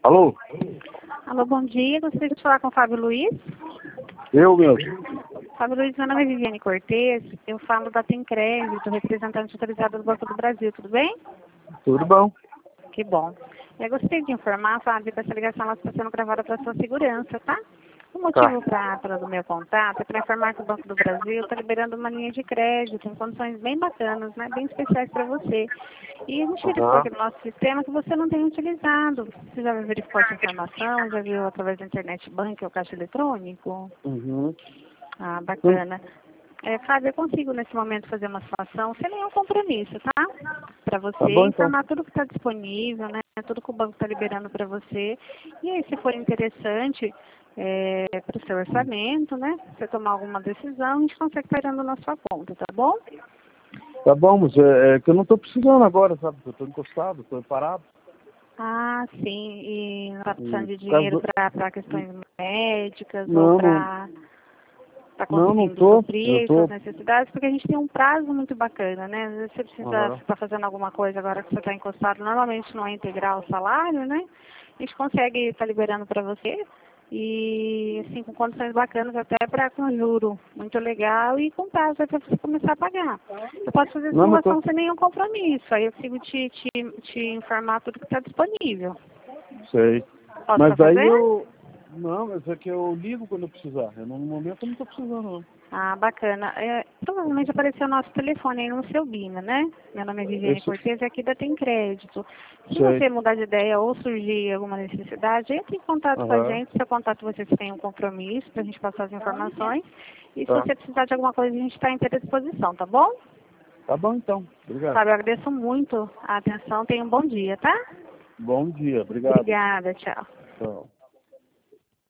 Alô? Alô, bom dia. Gostaria de falar com o Fábio Luiz. Eu mesmo. Fábio Luiz, meu nome é Viviane Cortez. Eu falo da Tem Crédito, representante autorizada do Banco do Brasil. Tudo bem? Tudo bom? Que bom. Eu gostaria de informar, Fábio, que essa ligação está sendo gravada para sua segurança, tá? O motivo do meu contato é para informar que o Banco do Brasil está liberando uma linha de crédito em condições bem bacanas, né? Bem especiais para você. E a gente verificou aqui no nosso sistema que você não tem utilizado. Você já verificou essa informação? Já viu através da internet banco ou caixa eletrônico? Uhum. Ah, bacana. Fábio, eu consigo nesse momento fazer uma situação sem nenhum compromisso, tá? Para você Tá bom, então. informar tudo que está disponível, né? Tudo que o banco está liberando para você. E aí, se for interessante para o seu orçamento, né? Você tomar alguma decisão, a gente consegue estar tirando na sua conta, tá bom? Tá bom, mas é que eu não tô precisando agora, sabe? Eu tô encostado, tô parado. Ah, sim. E não está precisando de Por causa dinheiro do... para questões médicas ou Não, para não conseguindo tô. Eu suprir suas tô. necessidades, porque a gente tem um prazo muito bacana, né? Às vezes você precisa Aham. estar fazendo alguma coisa agora que você está encostado, normalmente não é integral o salário, né? A gente consegue estar liberando para você e, assim, com condições bacanas, até para com juro muito legal e com prazo para você começar a pagar. Eu posso fazer Não, mas simulação sem nenhum compromisso, aí eu consigo te informar tudo que está disponível. sei. Posso Mas estar daí fazendo? eu... Não, mas é que eu ligo quando eu precisar. No momento eu não tô precisando, não. Ah, bacana. Provavelmente apareceu o nosso telefone aí no seu BINA, né? Meu nome é Viviane Esse... Cortez e aqui da Tem Crédito. Se Sei. você mudar de ideia ou surgir alguma necessidade, entre em contato com a Aham. gente. Seu contato vocês têm um compromisso para a gente passar as informações. E se Tá. você precisar de alguma coisa, a gente está à inteira disposição, tá bom? Tá bom, então. Obrigado. Fábio, eu agradeço muito a atenção. Tenha um bom dia, tá? Bom dia. Obrigado. Obrigada, tchau. Tchau.